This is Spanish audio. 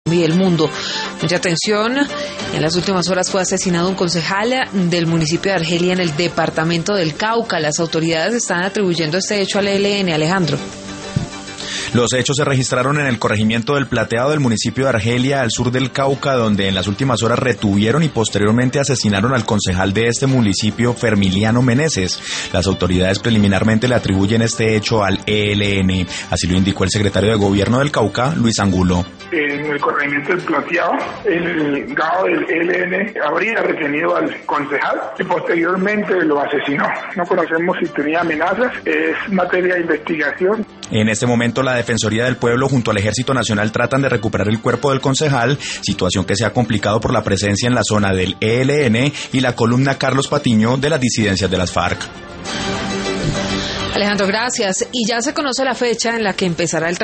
y el mundo. Mucha atención. En las últimas horas fue asesinado un concejal del municipio de Argelia en el departamento del Cauca. Las autoridades están atribuyendo este hecho al ELN. Alejandro. Los hechos se registraron en el corregimiento del Plateado del municipio de Argelia, al sur del Cauca, donde en las últimas horas retuvieron y posteriormente asesinaron al concejal de este municipio, Fermiliano Meneses. Las autoridades preliminarmente le atribuyen este hecho al ELN. Así lo indicó el secretario de Gobierno del Cauca, Luis Angulo. En el corregimiento del Plateado, el GAO del ELN habría retenido al concejal y posteriormente lo asesinó. No conocemos si tenía amenazas, es materia de investigación. En este momento la Defensoría del Pueblo junto al Ejército Nacional tratan de recuperar el cuerpo del concejal, situación que se ha complicado por la presencia en la zona del ELN y la columna Carlos Patiño de las disidencias de las FARC. Alejandro, gracias. Y ya se conoce la fecha en la que empezará el